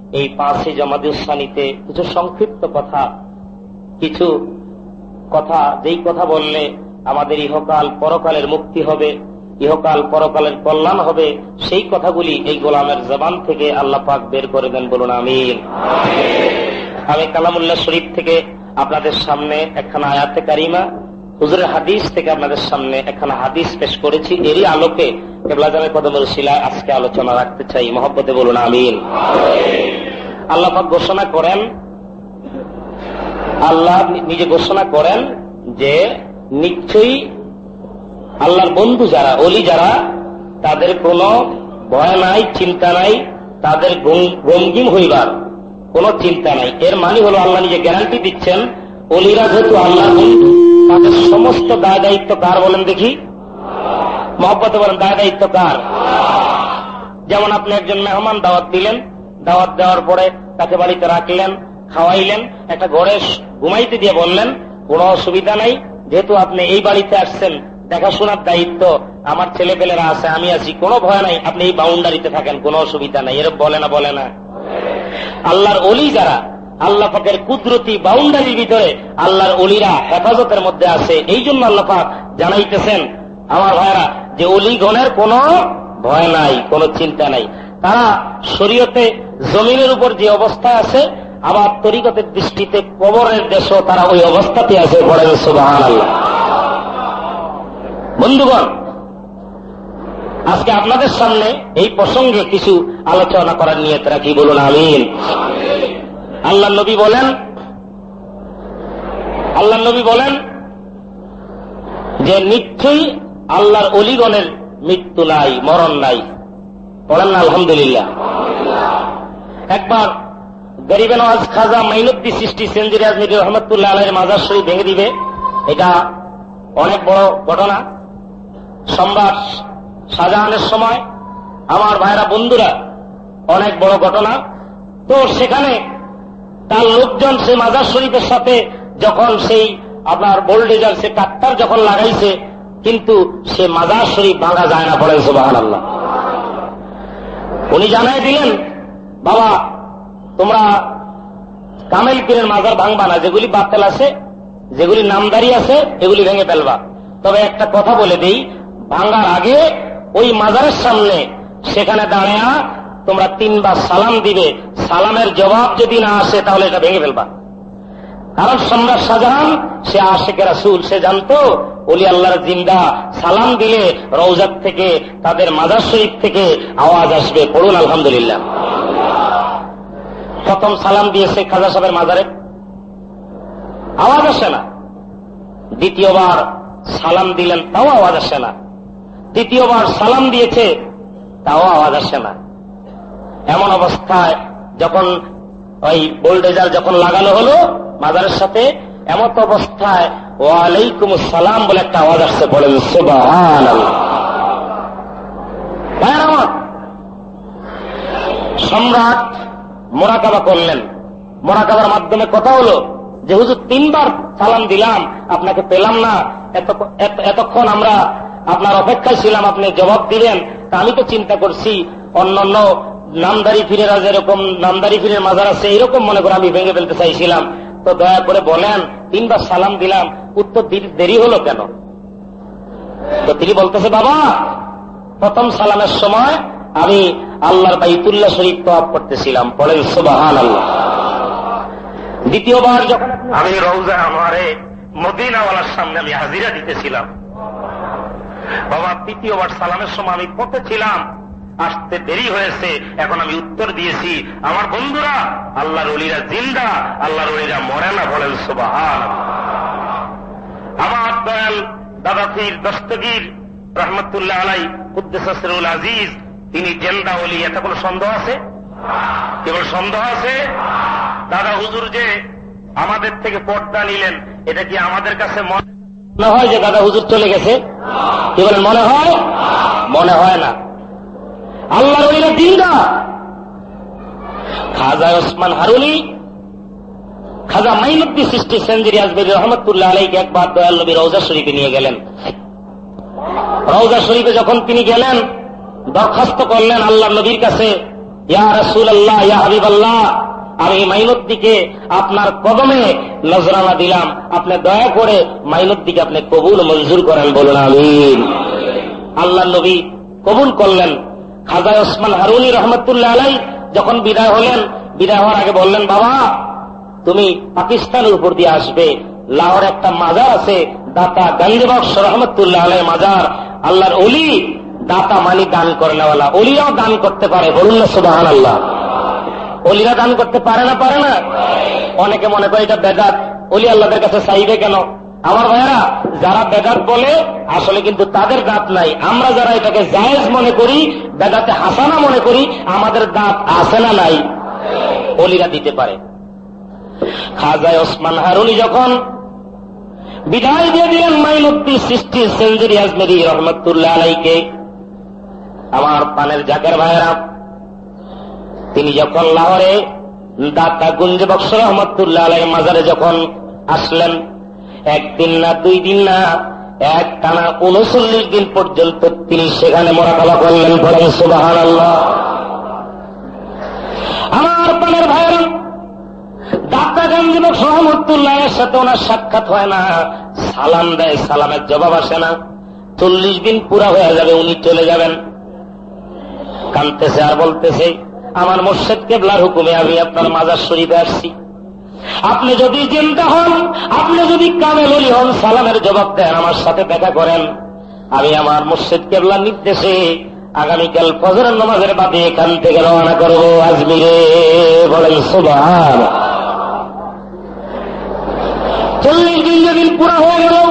এই 5 জামাদিউসানিতে কিছু সংক্ষিপ্ত কথা, কিছু কথা, যেই কথা বললে আমাদের ইহকাল পরকালের মুক্তি হবে, ইহকাল পরকালের কল্যাণ হবে, সেই কথাগুলি এই গোলামের জবান থেকে আল্লাহ পাক বের করে দেন, বলুন আমিন। আমি কালামুল্লাহ শরীফ থেকে আপনাদের সামনে একখানা আয়াতে কারিমা, হুজুরের হাদিস থেকে আপনাদের সামনে একখানা হাদিস পেশ করেছি। এরই আলোকে কেবলাজানের কদমের উসিলায় আজকে আলোচনা রাখতে চাই, মহব্বতে বলুন আমিন। আল্লাহ পাক ঘোষণা করেন, আল্লাহ নিজে ঘোষণা করেন যে নিশ্চয়ই আল্লাহর বন্ধু যারা, অলি যারা, তাদের কোনো ভয় নাই, চিন্তা নাই, তাদের গমগিম হইবার কোনো চিন্তা নাই। এর মানে হলো আল্লাহ নিজে গ্যারান্টি দিচ্ছেন, অলিরা যেহেতু আল্লাহর বন্ধু, তাদের সমস্ত দায় দায়িত্ব কার বলেন দেখি? মহব্বতে বলেন, দায় দায়িত্ব কার? যেমন আপনি একজন মেহমান দাওয়াত দিলেন, দাওয়াত দেওয়ার পরে তাকে বাড়িতে রাখলেন, খাওয়াইলেন, একটা ঘরে ঘুমাইতে দিয়ে বললেন কোনো অসুবিধা নাই, যেহেতু আপনি এই বাড়িতে আসছেন, দেখাশোনার দায়িত্ব আমার ছেলেপেলেরা আছে, আমি আছি, কোনো ভয় নাই, আপনি এই বাউন্ডারিতে থাকেন, কোনো অসুবিধা নাই। এরকম বলে না? বলে না? আল্লাহর অলি যারা, আল্লাহ পাকের কুদরতি বাউন্ডারির ভিতরে আল্লাহর অলিরা হেফাজতের মধ্যে আছে। এই জন্য আল্লাহ পাক জানাইতেছেন আমার ভাইরা যে অলিগণের কোনো ভয় নাই, কোনো চিন্তা নাই। তারা শরীয়তে জমিনের উপর যে অবস্থা আছে, আবার তরিকতের দৃষ্টিতে কবরের দেশও তারা ওই অবস্থাতে আছে। বলেন সুবহানাল্লাহ। বন্ধুগণ, আজকে আপনাদের সামনে এই প্রসঙ্গে কিছু আলোচনা করার নিয়ত রাখি, বলুন আমিন। আল্লাহ নবী বলেন যে নিশ্চয়ই আল্লাহর অলিগণের মৃত্যু নাই, মরণ নাই। বলেন না আলহামদুলিল্লাহ। একবার গরিবে নওয়াজ খাজা মাইনুদ্দিন চিশতি সেঞ্চুরি আজমিরি রহমতুল্লাহ আলাইহির মাজার শরীফ ভেঙে দিবে, এটা অনেক বড় ঘটনা। সম্রাট শাহজাহানের সময়, আমার ভাইরা বন্ধুরা, অনেক বড় ঘটনা। তো সেখানে তার লোকজন সেই মাজার শরীফের সাথে যখন সেই আপনার বোল্ডেজার, সে ট্রাক্টর যখন লাগাইছে, কিন্তু সে মাজার শরীফ ভাঙা যায় না। বলেন সুবহানাল্লাহ। উনি জানাই দিলেন, বাবা তোমরা কামেল পীরের মাজার ভাঙবা না, যেগুলি বাতিল আছে, যেগুলি নামদারি আছে, এগুলি ভেঙে ফেলবা। তবে একটা কথা বলে দেই, ভাঙার আগে ওই মাজারের সামনে সেখানে দাঁড়িয়ে তোমরা 3 বার সালাম দিবে। সালামের জবাব যদি না আসে তাহলে এটা ভেঙে ফেলবা। কারণ সম্রাট শাহজাহান সে আশিকে রাসূল, সে জানতো ওলি আল্লাহর জিন্দা, সালাম দিলে রওজাত থেকে, তাদের মাজার শরীফ থেকে আওয়াজ আসবে। পড়ুন আলহামদুলিল্লাহ। প্রথম সালাম দিয়েছে খাজা সাহেবের মাজারে, আওয়াজ আসে না। দ্বিতীয়বার সালাম দিলেন, তাও আওয়াজ আসে না। তৃতীয়বার সালাম দিয়েছে, তাও আওয়াজ আসে না। এমন অবস্থায় যখন ওই বোল্ডেজার যখন লাগানো হলো মাজারের সাথে, এমন অবস্থায় ওয়ালাইকুম আসসালাম বলে একটা আওয়াজ আসছে। বলেন সুবহানাল্লাহ। সম্রাট মোরাকাবা করলেন, মোরাকাবার মাধ্যমে কথা হলো যে হুজুর 3 বার সালাম দিলাম, আপনাকে পেলাম না, এতক্ষণ আমরা আপনার অপেক্ষায় ছিলাম, আপনি জবাব দিলেন। তা আমি তো চিন্তা করছি অন্যান্য নামদারি পীরেরা যেরকম নামদারি পীরের মাজার আছে, এরকম মনে করে আমি ভেঙে ফেলতে চাইছিলাম। তো দয়া করে বলেন 3 বার সালাম দিলাম, উত্তর দেরি হলো কেন? তো তিনি বলতেছে, বাবা প্রথম সালামের সময় আমি আল্লাহর বাইতুল্লাহ শরীফ তওয়াফ করতেছিলাম। বলেন সুবহানাল্লাহ। দ্বিতীয়বার যখন আমি রওজা আমারে মদিনাওয়ালার সামনে আমি হাজিরা দিতেছিলাম। বাবা তৃতীয়বার সালামের সময় আমি পথে ছিলাম, আসতে দেরি হয়েছে, এখন আমি উত্তর দিয়েছি। আমার বন্ধুরা, আল্লাহর ওলিরা জিন্দা, আল্লাহর ওলিরা মরে না। বলেন সুবহানাল্লাহ। আমার দয়াল দাদা পীর দস্তগীর রহমতুল্লাহ আলাই কুদ্দুস সিরুল আজিজ, তিনি জিন্দা ওলি, এতে কোনো সন্দেহ আছে? কেবল সন্দেহ আছে? দাদা হুজুর যে আমাদের থেকে পর্দা নিলেন, এটা কি আমাদের কাছে মনে হয় যে দাদা হুজুর চলে গেছে? কি বলেন, মনে হয়? মনে হয় না। আল্লাহর ওলিরা জিন্দা। খাজা ওসমান হারুনি, খাজা মাইনুদ্দিন চিশতি সেঞ্চুরি আজমিরি রহমতুল্লাহ আলাইহি একবার দয়াল নবী রওজা শরীফে নিয়ে গেলেন। রওজা শরীফে যখন তিনি গেলেন, দরখাস্ত করলেন আল্লাহর নবীর কাছে, ইয়া রাসূলুল্লাহ, ইয়া হাবিবাল্লাহ, আমি মাইনুদ্দিকে আপনার কদমে নজরানা দিলাম, আপনি দয়া করে মাইনুদ্দিকে আপনি কবুল মঞ্জুর করেন, বলুন আমিন। আল্লাহ নবী কবুল করলেন। খাজা ওসমান হারুনি রহমতুল্লাহ আলাই যখন বিদায় হলেন, বিদায় হওয়ার আগে বললেন, বাবা তুমি পাকিস্তানের উপর দিয়ে আসবে, লাহোর একটা মাজার আছে, দাতা গঞ্জ বক্স রহমতুল্লাহ আলাই মাজার, আল্লাহর ওলি, দাতা মানি দান করেনাওয়ালা, ওলিরাও দান করতে পারে, বলুন না সুবহানাল্লাহ। ওলিরা দান করতে পারে না? পারে না? অনেকে মনে করে এটা বেদাত, ওলি আল্লাহদের কাছে চাইবে কেন? আমার ভাইয়েরা, যারা বেদাত বলে আসলে কিন্তু তাদের দাঁত নাই। আমরা যারা এটাকে জায়েজ মনে করি, বেদাতে হাসানা মনে করি, আমাদের দাঁত আছে না নাই? ওলিরা দিতে পারে। খাজা ওসমান হারুনি যখন বিদায় দিয়ে দিলেন মাইনুদ্দিন চিশতি সেঞ্জুরি আজমেরি রহমতুল্লাহ আলাইকে, আমার পানের জাকের ভাইয়েরা, তিনি যখন লাহোরে দাতা গুঞ্জ বক্স রহমতুল্লাহ আলাই মাজারে যখন আসলেন, একদিন না, 2 দিন না, এক টানা 39 দিন পর্যন্ত তিনি সেখানে মোরাকাবা করলেন, বলেন সুবহানাল্লাহ। আমার পানের ভাইয়েরা, দাতা গঞ্জ বক্স রহমতুল্লাহের সাথে ওনার সাক্ষাৎ হয় না, সালাম দেয়, সালামের জবাব আসে না। 40 দিন পুরা হয়ে যাবে, উনি চলে যাবেন। কাঁদতেছে আর বলতেছে, আমার মুর্শিদ কেবলার হুকুমে আমি আপনার মাজার শরীফে আসছি, আপনি যদি জিন্দা হন, আপনি যদি কামেল ওলি হন, সালামের জবাব দেন, আমার সাথে দেখা করেন, আমি আমার মুর্শিদ কেবলার নির্দেশে আগামীকাল ফজরের নামাজের বাদে এখান থেকে রওনা করব আজমিরে, বলেন সুবহানাল্লাহ। 40 দিন যেদিন পুরা হয়ে গেল,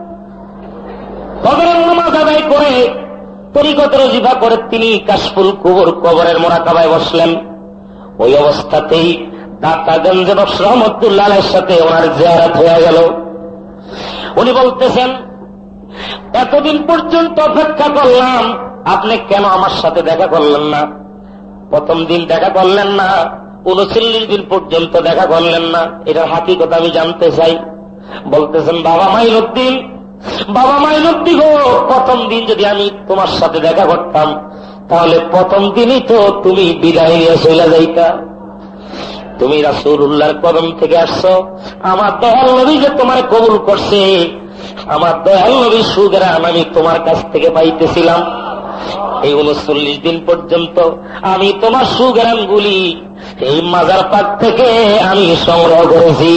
ফজরের নামাজ আদায় করে তরিকত রজিফা করে তিনি কাশফুল কুবুর কবরের মোরাকাবায় বসলেন। ওই অবস্থাতেই দাতা গঞ্জ বক্স রহমতুল্লাহ আলাইহির সাথে ওনার জিয়ারত হয়ে গেল। উনি বলতেছেন, এতদিন পর্যন্ত অপেক্ষা করলাম, আপনি কেন আমার সাথে দেখা করলেন না? প্রথম দিন দেখা করলেন না, 39 দিন পর্যন্ত দেখা করলেন না, এটার হাকিকত আমি জানতে চাই। বলতেছেন, বাবা মাইনুদ্দিন, বাবা মাইনুদ্দিন গো, প্রথম দিন যদি আমি তোমার সাথে দেখা করতাম, তাহলে প্রথম দিনই তো তুমি বিদায় নিয়ে চলে যাইতা। তুমি রাসূলুল্লাহর কদম থেকে আসছো, আমার দয়াল নবী যে তোমার কবুল করছে, আমার দয়াল নবীর সুঘ্রাণ আমি তোমার কাছ থেকে পাইতেছিলাম। এই 39 দিন পর্যন্ত আমি তোমার সুঘ্রাণগুলি এই মাজার পাক থেকে আমি সংগ্রহ করেছি।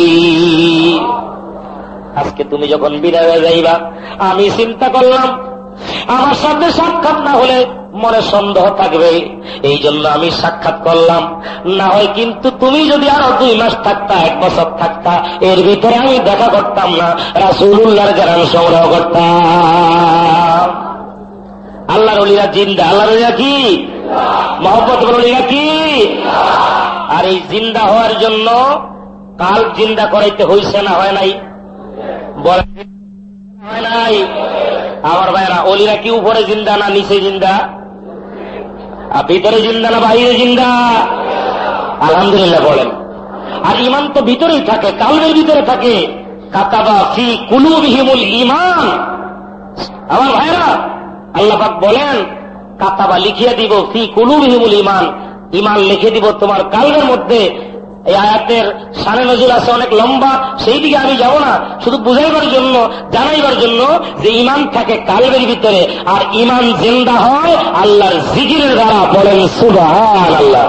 আজকে তুমি যখন বিদায় হয়ে যাইবা, আমি চিন্তা করলাম আমার সাথে সাক্ষাৎ না হলে মনে সন্দেহ থাকবে, এই জন্য আমি সাক্ষাৎ করলাম। না হয় কিন্তু তুমি যদি আরো 2 মাস থাকতা, 1 বছর থাকতা, এর ভিতরে আমি দেখা করতাম না, রাসূলুল্লাহর গান সংগ্রহ করতাম। আল্লাহর ওলিরা জিন্দা, আল্লাহর ওলিরা কি মহব্বত, ওলিরা কি। আর এই জিন্দা হওয়ার জন্য কাল জিন্দা করাইতে হইছে না হয় নাই? বলে হয় নাই? আমার ভাইরা, ওলিরা কি উপরে জিন্দা না নিচে জিন্দা? ভিতরে জিন্দা না বাইরে জিন্দা? আলহামদুলিল্লাহ বলেন। আর ইমান তো ভিতরেই থাকে, কালবের ভিতরে থাকে। কাতাবা ফি কুলুবিহিমুল ঈমান। আমার ভাইরা, আল্লাহ পাক বলেন, কাতাবা লিখিয়ে দিব ফি কুলুবিহিমুল ঈমান, ঈমান লিখে দিব তোমার কালবের মধ্যে। এই আয়াতের শানে নজুল আছে অনেক লম্বা, সেই দিকে আমি যাব না, শুধু বুঝাইবার জন্য, জানাইবার জন্য যে ঈমান থাকে কালবের ভিতরে, আর ঈমান জিন্দা হয় আল্লাহর জিকিরের দ্বারা, বলেন সুবহানাল্লাহ।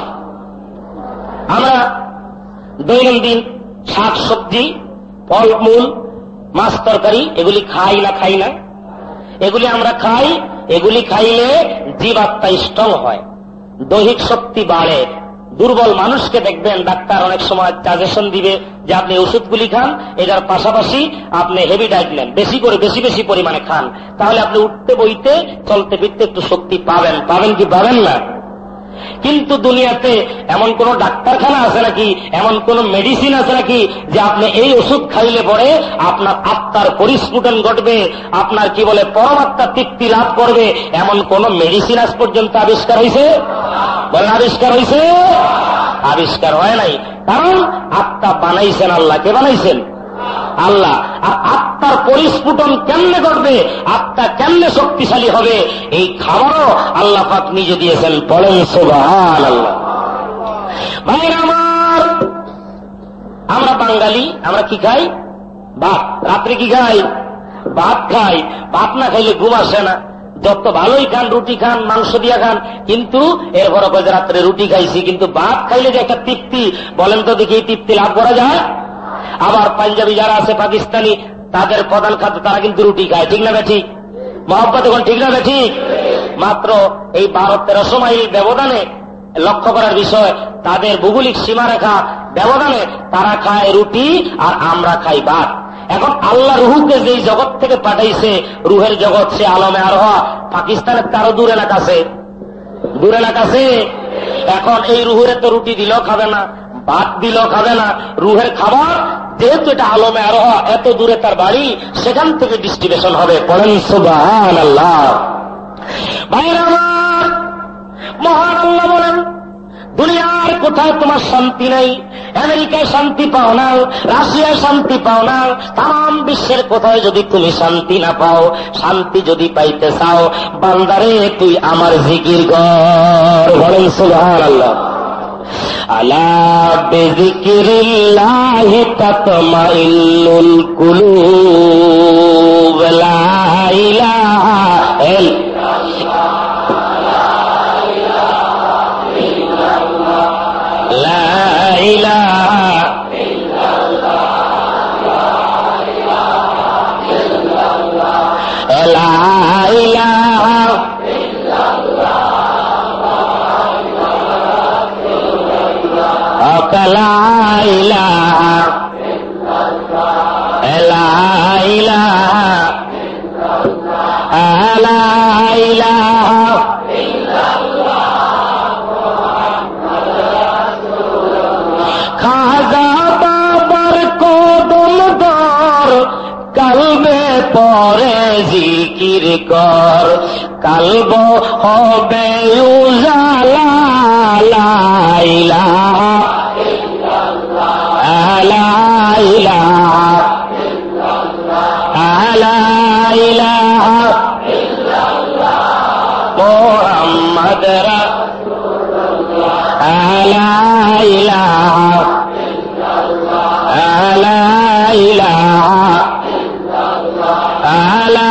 আমরা দৈনন্দিন শাক সবজি, ফলমূল, মাছ তরকারি এগুলি খাই না? খাই না? এগুলি আমরা খাই, এগুলি খাইলে জীবাত্মা স্ট্রং হয়, দৈহিক শক্তি বাড়ে। দুর্বল মানুষকে দেখবেন ডাক্তার অনেক সময় সাজেশন দিবে যে আপনি ওষুধগুলি খান, এটার পাশাপাশি আপনি হেভি ডায়েট নেন, বেশি করে বেশি বেশি পরিমাণে খান, তাহলে আপনি উঠতে বইতে চলতে ফিরতে একটু শক্তি পাবেন। পাবেন কি পাবেন না? কিন্তু দুনিয়াতে এমন কোন ডাক্তারখানা আছে নাকি, এমন কোন মেডিসিন আছে নাকি যে আপনি এই ওষুধ খাইলে পরে আপনার আত্মার পরিস্ফুটন ঘটবে, আপনার কি বলে পরমাত্মা তৃপ্তি লাভ করবে, এমন কোন মেডিসিন আজ পর্যন্ত আবিষ্কার হয়েছে? বলেন আবিষ্কার হয়েছে? আবিষ্কার হয় নাই। কারণ আত্মা বানাইছেন আল্লাহ। কে বানাইছেন? আল্লাহ। আর আত্মার পরিস্ফুটন কেমনে ঘটবে, আত্মা কেমনে শক্তিশালী হবে, এই খাবারও আল্লাহ পাক নিজে দিয়েছেন। বলেন সুবহানাল্লাহ। ভাইরা আমার, আমরা বাঙালি, আমরা কি খাই? ভাত। রাত্রে কি খাই? ভাত খাই। ভাত না খাইলে ঘুম আসে না। যত ভালোই খান, রুটি খান, মাংস দিয়া খান, কিন্তু এরপর রাত্রে রুটি খাইছি, কিন্তু ভাত খাইলে যে একটা তৃপ্তি, বলেন তো দেখি এই তৃপ্তি লাভ করা যায়? আবার পাঞ্জাবি যারা আছে, পাকিস্তানি, তাদের প্রধান খাদ্য, তারা কিন্তু রুটি খায়, ঠিক না ঠিক? মহব্বত এখন ঠিক না ঠিক? মাত্র এই 12-1300 মাইল ব্যবধানে লক্ষ্য করার বিষয়, তাদের ভৌগোলিক সীমারেখা ব্যবধানে তারা খায় রুটি আর আমরা খাই ভাত। এখন আল্লাহ রুহুকে যেই জগৎ থেকে পাঠাইছে, রুহের জগৎ, সে আলমে আর হওয়া পাকিস্তানের তারও দূরে না কাছে, দূরে না কাছে। এখন এই রুহের তো রুটি দিলেও খাবে না, ভাত দিলেও খাবে না। রুহের খাবার যেহেতু এটা আলমে আর হওয়া, এত দূরে তার বাড়ি, সেখান থেকে ডিস্ট্রিবিউশন হবে। পড়েন সুবহানাল্লাহ। ভাইরা আমার, মহান আল্লাহ বলেন, দুনিয়ার কোথায় তোমার শান্তি নেই, আমেরিকায় শান্তি পাও না, রাশিয়ায় শান্তি পাও না, তাম বিশ্বের কোথায় যদি তুমি শান্তি না পাও, শান্তি যদি পাইতে চাও, বান্দারে তুই আমার জিকির কর। বলেন সুবহানাল্লাহ। আলা বিযিকিরিল্লাহি তাতমাইন্নুল কুলুব, লা ইলাহা ইল্লাল্লাহ, লা ইলাহা ইল্লাল্লাহ, লা ইলাহা লা ইলাহা লা ইলাহা লা ইলাহা খাজা বাবার কদম ধর, কালবে পরে জিকির কর, কালব হবে উজালা, লা ইলাহা লা ইলাহা লা ইলাহা মুহাম্মদ রাসূলুল্লাহ, লা ইলাহা লা ইলাহা লা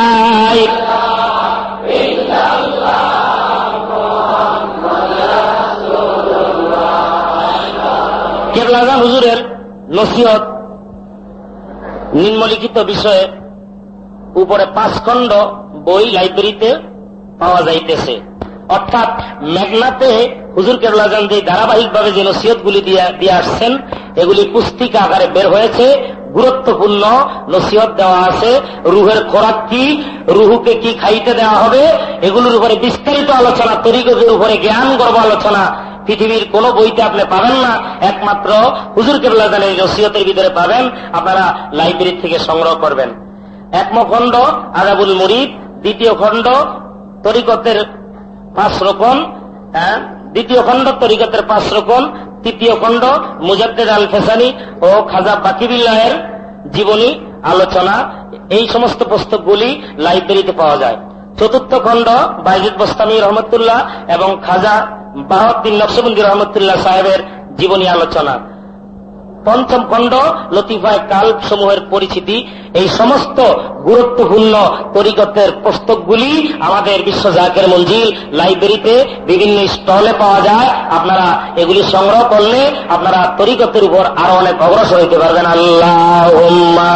কেবলা হুজুরের নসিহত নিম্নলিখিত বিষয়ে উপরে 5 খণ্ড বই লাইব্রেরিতে পাওয়া যাইতেছে। অর্থাৎ মেঘনাতে হুজুর কেবলা জান যে ধারাবাহিকভাবে যে নসিহতগুলি দিয়ে আসছেন, এগুলি পুস্তিকা আকারে বের হয়েছে। গুরুত্বপূর্ণ নসিহত দেওয়া আছে। রুহের খোরাক কি, রুহুকে কি খাইতে দেওয়া হবে, এগুলোর উপরে বিস্তারিত আলোচনা, তরিকতের উপরে জ্ঞান গর্ব আলোচনা পৃথিবীর কোন বইতে আপনি পাবেন না, একমাত্র হুজুর কেবলা জানের নসিহতের ভিতরে পাবেন। আপনারা লাইব্রেরি থেকে সংগ্রহ করবেন। 1 খণ্ড আদাবুল মুরিদ, 2 খণ্ড তরিকতের 5 রকম, 2 খণ্ড তরিকতের 5 রকম, 3 খণ্ড মুজাদ্দেদ আল ফেসানি ও খাজা বাকিবিল্লাহের জীবনী আলোচনা, এই সমস্ত পুস্তকগুলি লাইব্রেরিতে পাওয়া যায়। 4 খণ্ড বাইজিদ বোস্তামি রহমতুল্লাহ এবং খাজা বাহাউদ্দিন নকশবন্দি রহমতুল্লাহ সাহেবের জীবনী আলোচনা। 5ম খণ্ড লতিফায়ে কালব সমূহের পরিচিতি। এই সমস্ত গুরুত্বপূর্ণ তরিকতের পুস্তকগুলি আমাদের বিশ্ব জাকের মঞ্জিল লাইব্রেরিতে বিভিন্ন স্টলে পাওয়া যায়। আপনারা এগুলি সংগ্রহ করলে আপনারা তরিকতের উপর আরো অনেক অগ্রসর হইতে পারবেন। আল্লাহুম্মা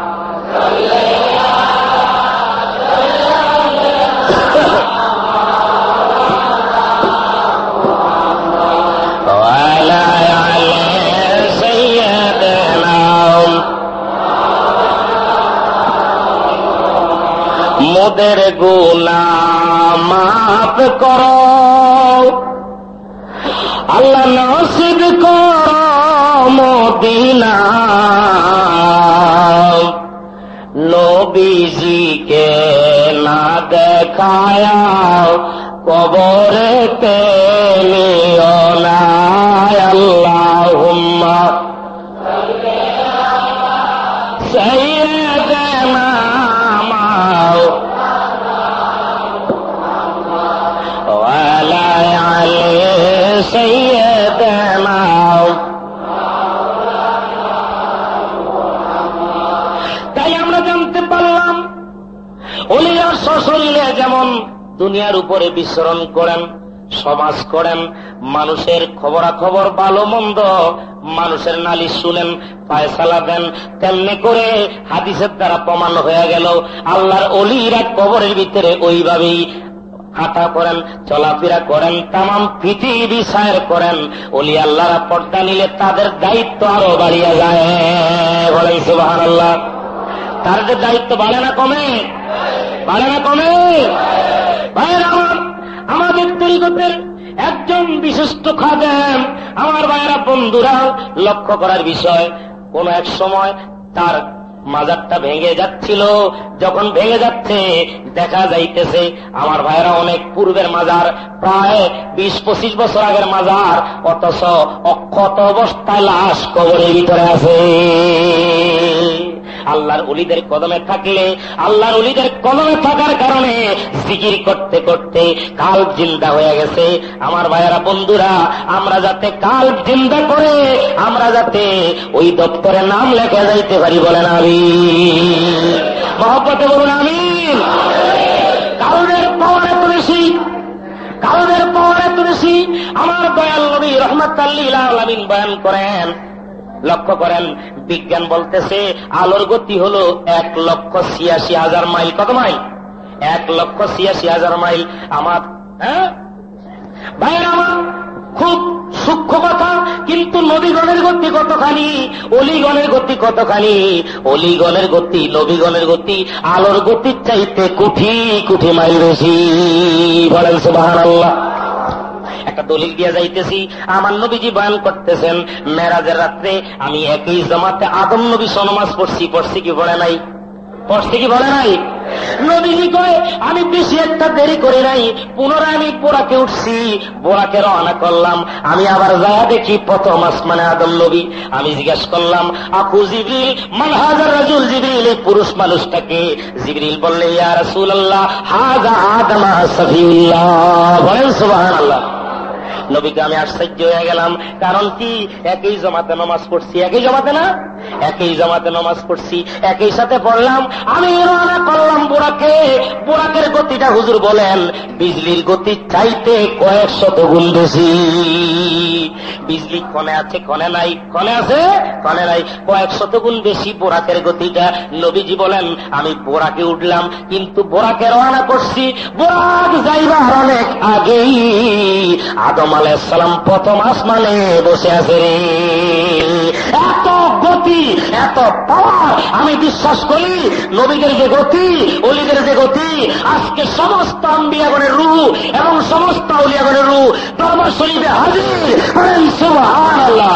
মোদের গুনাহ মাফ করো আল্লাহ, নসিব করো মদিনা, নবীজিকে না দেখায়া কবরেতে নিও না। আল্লাহুম্মা সশরীরে যেমন দুনিয়ার উপরে বিচরণ করেন, সমাজ করেন, মানুষের খবরাখবর ভালো মন্দ, মানুষের নালিশ শুনেন, ফায়সালা দেন, তেমনি করে হাদিসের দ্বারা প্রমাণ হয়ে গেল আল্লাহর ওলিরা কবরের ভিতরে ওইভাবেই হাঁটা করেন, চলাফেরা করেন, তামাম পৃথিবী সায়ের করেন। ওলি আল্লাহরা পর্দা নিলে তাদের দায়িত্ব আরো বাড়িয়া যায়। বলেন সুবহানাল্লাহ। তাদের দায়িত্ব বাড়ে না কমে? বাড়ে না কমে? ভাইয়েরা আমার, আমাদের তরিকতের একজন বিশিষ্ট খাদেম, আমার ভাইয়েরা বন্ধুরা, লক্ষ্য করার বিষয়, কোন এক সময় তার মাজারটা ভেঙে যাচ্ছিল। যখন ভেঙে যাচ্ছে দেখা যাইতেছে আমার ভাইরা অনেক পূর্বের মাজার, প্রায় 20-25 বছর আগের মাজার, অথচ অক্ষত অবস্থায় লাশ কবরের ভিতরে আছে। আল্লাহর ওলিদের কদমে থাকলে, আল্লাহর ওলিদের কদমে থাকার কারণে জিকির করতে করতে কাল্ব জিন্দা হয়ে গেছে। আমার ভাইয়েরা বন্ধুরা, আমরা যাতে কাল্ব জিন্দা করে আমরা যাতে ওই দপ্তরে নাম লেখা যাইতে পারি, বলেন আমিন। মহব্বতে বলুন আমিন। কাল্বের পাওয়ারে তুলেছি, কাল্বের পাওয়ারে তুলেছি। আমার দয়াল নবী রাহমাতাল লিল আলামিন বয়ান করেন, লক্ষ্য করেন, বিজ্ঞান বলতেছে আলোর গতি হলো 1,86,000 মাইল। কত মাইল? 1,86,000 মাইল। আমার ভাইয়ের আমার খুব সূক্ষ্ম কথা, কিন্তু নবীগণের গতি কতখানি, অলিগণের গতি কতখানি। অলিগণের গতি, নবীগণের গতি আলোর গতির চাইতে কোটি কোটি মাইল বেশি। বলেন সুবহানাল্লাহ। একটা দলিল দিয়ে যাইতেছি, আমার নবীজি বয়ান করতেছেন, মেরাজের রাত্রে আমি একই জামাতে আদম নবী নামাজ পড়ছি কি বলে নাই? পড়ছি কি বলে নাই? নবীজি কয় আমি বেশি একটা দেরি করি নাই, পুনরায় আমি বোরাকে উঠছি, বোরাকে রওনা করলাম। আমি আবার যাওয়া দেখি প্রথম আসমানে আদম নবী। আমি জিজ্ঞেস করলাম, আবু জিবরিল মান হাযার রাজুল, জিবরিল এই পুরুষ মানুষটাকে? জিবরিল বললে, ইয়া রাসূলুল্লাহ হাযা আদম সফিউল্লাহ। বলেন সুবহানাল্লাহ। নবীকে আমি আশ্চর্য হয়ে গেলাম, কারণ কি একই জামাতে নামাজ পড়ছি, একই জামাতে না, একই জামাতে নামাজ পড়ছি, একই সাথে পড়লাম। আমি রওনা করলাম বোরাকে, বোরাকের গতিটা হুজুর বলেন বিজলির গতির চাইতে কয়েক শত গুণ বেশি। বিজলি ক্ষণে আছে ক্ষণে নাই, ক্ষণে আছে ক্ষণে নাই, কয়েক শত গুণ বেশি বোরাকের গতিটা। নবীজি বলেন আমি বোরাকে উঠলাম, কিন্তু বোরাকে রওনা করছি, বোরাক যাইবার অনেক আগেই আদম আলাইহিস সালাম প্রথম আসমানে বসে আছে। রে এত গতি, এত পাওয়ার! আমি বিশ্বাস করি নবীদের যে গতি, ওলিদের যে গতি, আজকে সমস্ত আম্বিয়াগণের রূহ এবং সমস্ত আউলিয়াগণের রূহ দরবার শরীফে হাজির। করেন সুবহানাল্লাহ।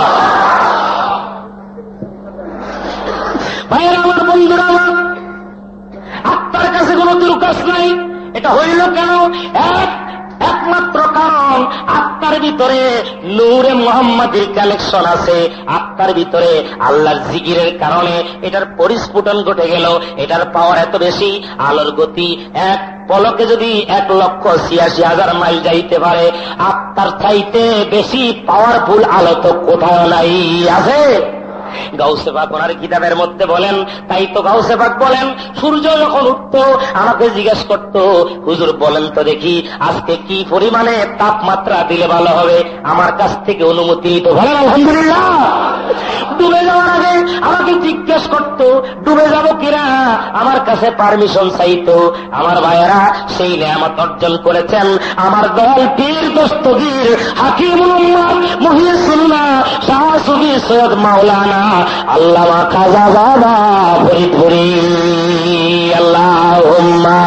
ভাইয়েরা আমার, বন্ধুরা আমার, আত্মার কাছে কোনো দুর্কাশ নাই। এটা হইল কেন? একমাত্র কারণ আত্মার ভিতরে নূরে মুহাম্মাদির কালেকশন আছে। আত্মার ভিতরে আল্লাহর জিকিরের কারণে এটার পরিস্ফুটন ঘটে গেল। এটার পাওয়ার এত বেশি, আলোর গতি এক পলকে যদি 1,86,000 মাইল যাইতে পারে, আত্মার চাইতে বেশি পাওয়ারফুল আলো তো কোথাও নাই। আছে? গাউসে পাক ওনার কিতাবের মধ্যে বলেন, তাই তো গাউসে পাক বলেন সূর্য যখন উঠত আমাকে জিজ্ঞেস করত, হুজুর বলেন তো দেখি আজকে কি পরিমাণে তাপমাত্রা দিলে ভালো হবে, আমার কাছ থেকে অনুমতি নিত। বলেন আলহামদুলিল্লাহ। ডুবে যাওয়ার আগে আমাকে জিজ্ঞেস করত ডুবে যাব কিনা, আমার কাছে পারমিশন চাইতো। আমার ভাইয়েরা সেই নেয়ামত অর্জন করেছেন আমার দল পীর দস্তগীর হাকিমুল উম্মাহ মুহিউদ্দিন শাহ সুফি সৈয়দ মাওলানা আল্লামা খাজা বাবা ফরিদপুরি। আল্লাহুম্মা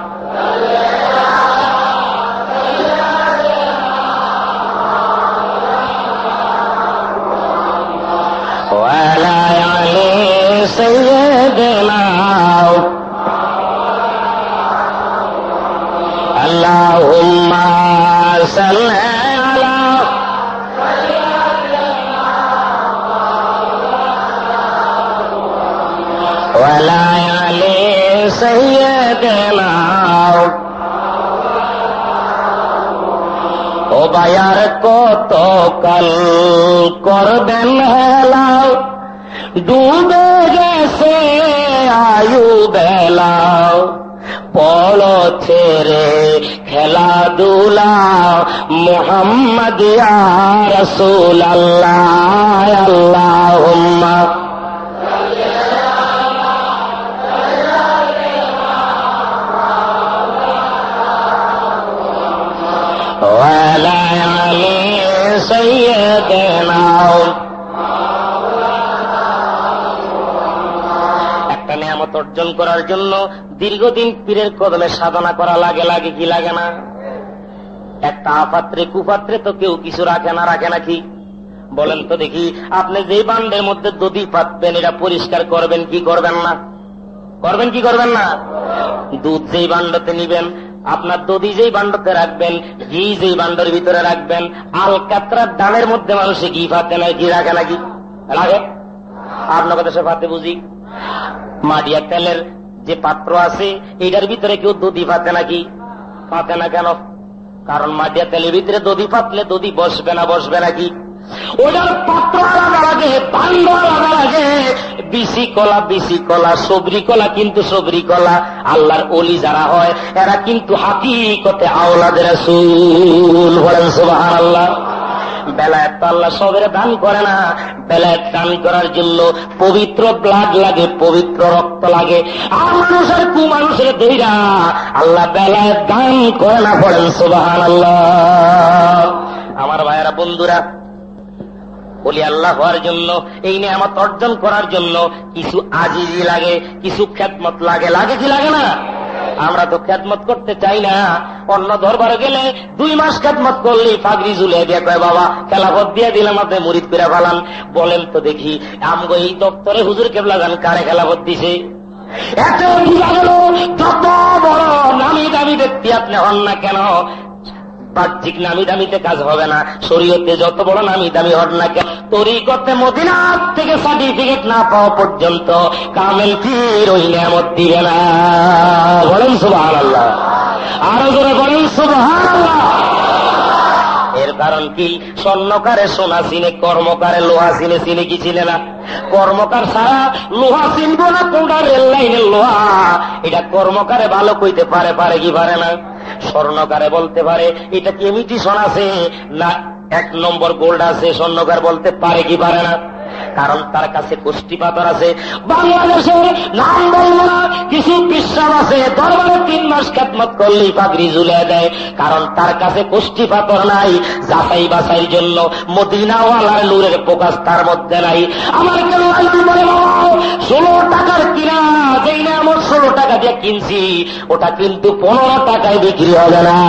ওয়ালা আলি সাইয়্যিদিনা আল্লাহুম্মা সাল্লি আলা ওয়ালা আলি সাইয়্যিদিনা। ও বায়ার কত কাল করবেন হেলাও, ডুবে গেছে আয়ু বেলাও, পড়ো ছেড়ে খেলাধুলা মুহাম্মদ ইয়া রাসূল আল্লাহ আল্লাহুম্মা ওয়ালা আলি সাইয়্যিদিনা। একটা নিয়ামত অর্জন করার জন্য দীর্ঘদিন পীরের কদমে সাধনা করা লাগে, লাগে কি লাগে না? একটা আপাত্রে কুপাত্রে তো কেউ কিছু রাখে না, রাখে নাকি? বলেন তো দেখি, আপনি যে বান্ডের মধ্যে দধি পাতবেন এটা পরিষ্কার করবেন কি করবেন না? করবেন কি করবেন না? দুধ যেই বান্ডতে নিবেন, আপনার দধি যেই বান্ডতে রাখবেন, ঘি যেই বান্ডের ভিতরে রাখবেন, আলকাতরার ডালের মধ্যে মানুষে ঘি পাতে না, ঘি রাখে নাকি? রাখে? আপনার দেশে পাতে বুঝি। মাটিয়া তেলের যে পাত্র আছে এটার ভিতরে কেউ দধি পাতে নাকি? পাতে না কেন? কারণ মাটিয়া তেলের ভিতরে দধি পাতলে দধি বসবে না, বসবে নাকি? ওটার পাত্র আলাদা লাগে, বান্ড আলাদা লাগে। বিসি কলা, সবরি কলা, কিন্তু সবরি কলা আল্লাহর ওলি যারা হয় এরা কিন্তু হাকিকতে আওলাদের রাসূল। বলেন সুবহানাল্লাহ। বেলায়েত তো আল্লাহ সবের দান করে না, বেলায়েত দান করার জন্য পবিত্র ব্লাড লাগে, পবিত্র রক্ত লাগে। আর মানুষের কুমানুষের দইরা আল্লাহ বেলায়েত দান করে না। পড়েন সুবহানাল্লাহ। আমার ভাইয়েরা, বন্ধুরা, বলি আল্লাহ হওয়ার জন্য, এই নিয়ামত অর্জন করার জন্য কিছু আজিজি লাগে, কিছু খেদমত লাগে, লাগে কি লাগে না? আমরা তো খেদমত করতে চাই না। অন্য দরবারে গেলে 2 মাস খেদমত করলেই ফাগরি ঝুলে দিয়ে কয় বাবা খেলাফত দিয়ে দিলাম, আপনি মুরিদ করে ফেলান। বলেন তো দেখি, আমগো এই দপ্তরে হুজুর কেবলা গান কারে খেলাফত দিছে? এত বোঝা গেল যত বড় নামি দামি ব্যক্তি আপনি হন না কেন, বাহ্যিক নামি দামিতে কাজ হবে না। শরীয়তে যত বড় নামি দামি হন না কেন, তরিকতে মদিনা থেকে সার্টিফিকেট না পাওয়া পর্যন্ত কামেল পীর ওই নিয়ামত দিবে না। বলেন সুবহানাল্লাহ। আরো জোরে বলেন সুবহানাল্লাহ। এর কারণ কি? স্বর্ণকারে সোনা চিনে, কর্মকারে লোহা চিনে। চিনে কি চিনে না? কর্মকার ছাড়া লোহা চিনবো না? কোনটা রেল লাইনের লোহা, এটা কর্মকারে ভালো কইতে পারে, পারে কি পারে না? স্বর্ণকারে বলতে পারে এটা কি ইমিটেশন আছে না 1 নম্বর গোল্ড আছে, স্বর্ণকার বলতে পারে কি পারে না? কারণ তার কাছে কুষ্টি পাথর আছে। বাংলাদেশের নাম বলবো না, কিছু বিশ্বাস আছে দরবারে 3 মাস খেদমত করলেই পাগড়ি ঝুলে দেয়, কারণ তার কাছে কুষ্টি পাথর নাই। যাচাই বাছাইয়ের জন্য মদিনাওয়ালার নূরের প্রকাশ তার মধ্যে নাই। আমার কেন 16 টাকার কিনা, যেই না আমার 16 টাকা দিয়ে কিনছি ওটা কিন্তু 15 টাকায় বিক্রি হবে না।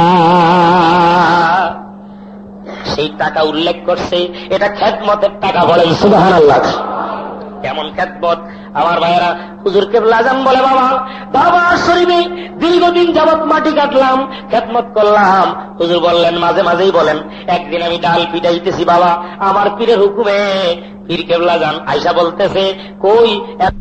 সেই টাকা উল্লেখ করছে, এটা খেদমতের টাকা। বলেন সুবহানাল্লাহ। কেমন খেদমত আমার ভাইয়েরা। হুজুর কেবলা আযান বলে বাবা দরবার শরীফে দীর্ঘদিন যাবৎ মাটি কাটলাম, খেদমত করলাম। হুজুর বললেন, মাঝে মাঝেই বলেন, একদিন আমি ডাল পিটাইতেছি বাবা আমার পীরের হুকুমে। পীর কেবলা আযান আয়েশা বলতেছে, কই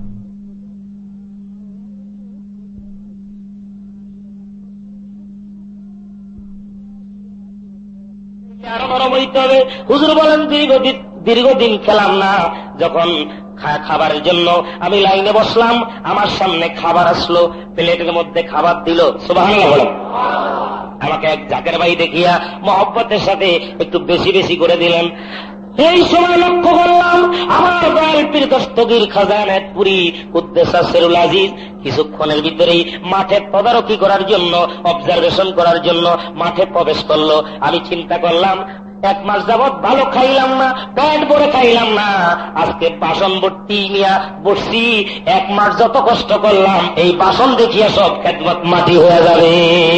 আরো নরম হইতে হবে। হুজুর বলেন, দীর্ঘদিন খেলাম না, যখন খাবারের জন্য আমি লাইনে বসলাম, আমার সামনে খাবার আসলো, প্লেটের মধ্যে খাবার দিল। সুবহানাল্লাহ বলেন। আমাকে এক জাকের ভাই দেখিয়া মহব্বতের সাথে একটু বেশি বেশি করে দিলেন। এই সময় লক্ষ্য করলাম আমার দয়াল পীর দস্তগীর খাজানাতপুরী কুদ্দেসা সিরুল আজিজ কিছুক্ষণের ভিতরেই মাঠে তদারকি করার জন্য, অবজারভেশন করার জন্য মাঠে প্রবেশ করলো। আমি চিন্তা করলাম, 1 মাস যাবৎ ভালো খাইলাম না, পেট ভরে খাইলাম না, আজকে বাসন ভর্তি নিয়ে বসছি। 1 মাস যত কষ্ট করলাম এই বাসন দেখিয়া সব খেদমত মাটি হয়ে যাবে।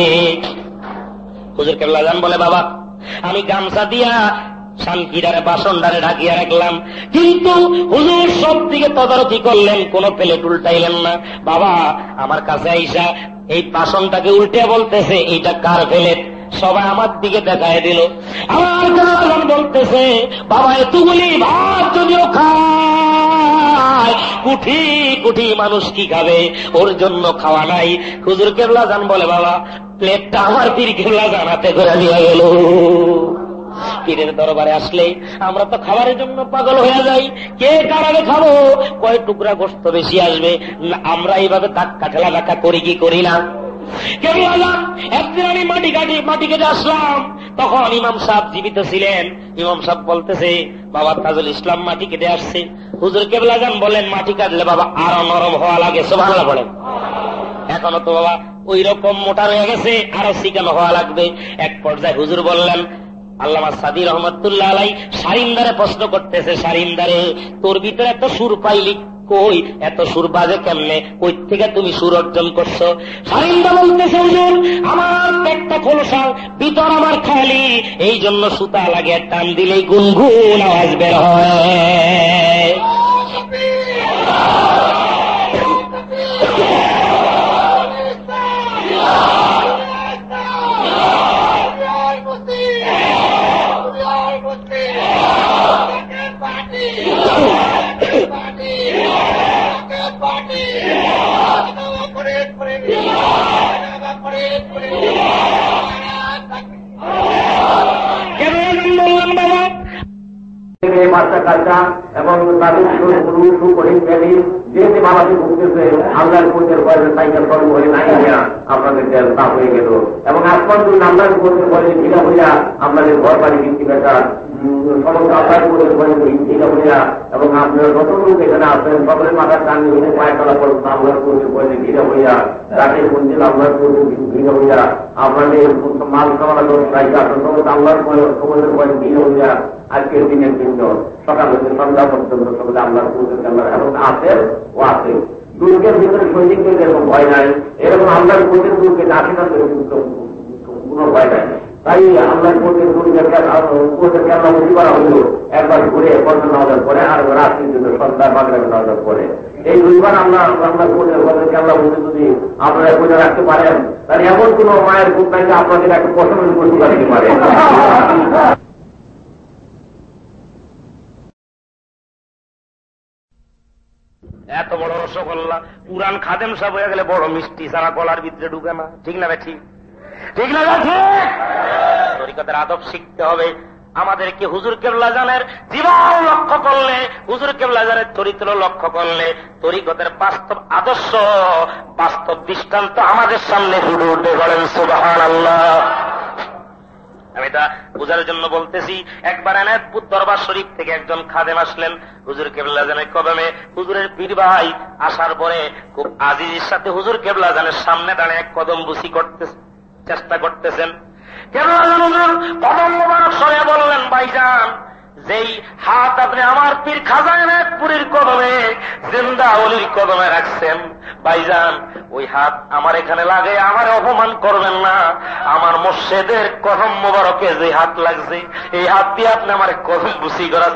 হুজুর কেবলা আযান বলে বাবা আমি গামছা দিয়া শান্তিদারে বাসনদারে ঢাকিয়া রাখলাম, কিন্তু হুজুর সব দিকে তদারকি করলেন, কোন প্লেট উল্টাইলেন না। বাবা আমার কাছে আইসা এই বাসনটাকে উল্টে বলতেছে এইটা কার প্লেট? সবাই আমার দিকে দেখায় দিল। আমার গান বলতেছে, বাবা এতগুলি ভাত যদিও খায়, কুঠি কুঠি মানুষ কি খাবে, ওর জন্য খাওয়া নাই। হুজুর কেবলা আযান বলে বাবা প্লেটটা আমার পীর কেবলা আযান হাতে করে নিয়ে গেল। পীরের দরবারে আসলে আমরা তো খাবারের জন্য পাগল হয়ে যাই, কে কারাবে খাবো, কয় টুকরা গোশত বেশি আসবে, আমরা এইভাবে ধাক্কা ঠেলা ধাক্কা করি কি করি না? একদিন আমি মাটি কেটে আসলাম, তখন ইমাম সাহেব জীবিত ছিলেন। ইমাম সাহেব বলতেছে, বাবা তাজুল ইসলাম মাটি কেটে আসছে। হুজুর কেবলা যান বলেন, মাটি কাটলে বাবা আরো নরম হওয়া লাগে। সুবহানাল্লাহ বলেন। এখনো তো বাবা ওই রকম মোটা রয়ে গেছে, আরো চিকানো হওয়া লাগবে। এক পর্যায়ে হুজুর বললেন, আল্লামা সাদি রহমতুল্লাহ আলাই সারিন্দারে প্রশ্ন করতেছে, সারিন্দারে তোর ভিতরে এত সুর পাইলি কই, এত সুর বাজে কেমনে, কই থেকে তুমি সুর অর্জন করছো? সারিন্দা বলতেছে, হুজুর আমার পেটটা খোলসা, ভিতর আমার খালি, এই জন্য সুতা লাগে, টান দিলেই গুনগুন আওয়াজ বের হয়। এবং তাদের শুরু করে যেহেতু বাবাকে ভুগতেছে আল্লাহর পূজের পরে সাইকেল কর্ম হয়ে নাই আপনাদেরকে তা হয়ে গেল। এবং আসমান আল্লাহর পূজের পরে ঢিলা হইয়া আপনাদের ঘর বাড়ি বৃষ্টি বেটা সমস্ত আল্লাহর পূজের পরে ঢিলা হইয়া, এবং আপনারা যত লোক এখানে আসবেন সকলের মাথার টান হইলে পায়ে চলা পর্যন্ত আল্লাহর পূজের পরে ঢিলা হইয়া, তাকে মন্দির আল্লাহর পূজের ঢিলা হইয়া, আপনাদের মাল খাওয়া সমস্ত আল্লাহর সমুদ্রের পরে ঢিলা হইয়া আজকের দিনের জন্য সকাল হতে সন্ধ্যা পর্যন্ত সকলে আল্লাহর পূজের এবং আসেন ও আসে। দুর্গের ভিতরে সৈনিকদের এরকম ভয় নাই, এরকম আল্লাহর পূজের দুর্গে আসে না কোনো ভয় নাই। তাই আল্লাহর পূজের দুর্গেরকে আল্লাহ মুক্তি করা হলো একবার ঘুরে পর্যন্ত নামাজের পরে, আর রাত্রির জন্য সন্ধ্যা মাগরিবের নামাজের পরে। এই দুইবার আল্লাহর পূজের পদ্ধতি আল্লাহ বলতে যদি আপনারা পূজা রাখতে পারেন, তাহলে এমন কোন মায়ের খুব নাই যে আপনাদের একটা পছন্দের পশু রাখতে পারে। এত বড় রসগোল্লা পুরান খাদেম সব হয়ে গেলে বড় মিষ্টি সারা গলার ভিতরে ঢুকে না। ঠিক না ঠিক? ঠিক না ঠিক? তরিকতের আদব শিখতে হবে। আমাদেরকে হুজুর কেবলা জানের জীবন লক্ষ্য করলে, হুজুর কেবলা জানের চরিত্র লক্ষ্য করলে তরিকতের বাস্তব আদর্শ, বাস্তব দৃষ্টান্ত আমাদের সামনে ফুটে উঠে। বলেন সুবহানাল্লাহ। আমি এটা বোঝার জন্য বলতেছি। একবার এনায়েতপুর দরবার শরীফ থেকে একজন খাদেম আসলেন হুজুর কেবলা জানের কদমে। হুজুরের পীর ভাই আসার পরে খুব আজিজের সাথে হুজুর কেবলা জানের সামনে দাঁড়িয়ে এক কদম বুসি করতে চেষ্টা করতেছেন। কেবলা জান হুজুর কদম মোবারক সরে বললেন, ভাইজান যেই হাত আপনি আমার পীর খাজা এনায়েতপুরের কদমে, জিন্দা ওলির কদমে রাখছেন, ভাইজান ওই হাত আমার এখানে লাগে, আমার অপমান করবেন না। আমার মুর্শিদের কদম মোবারকে যে হাত লাগছে, এই হাত দিয়ে আপনি আমার কদম বুসি করা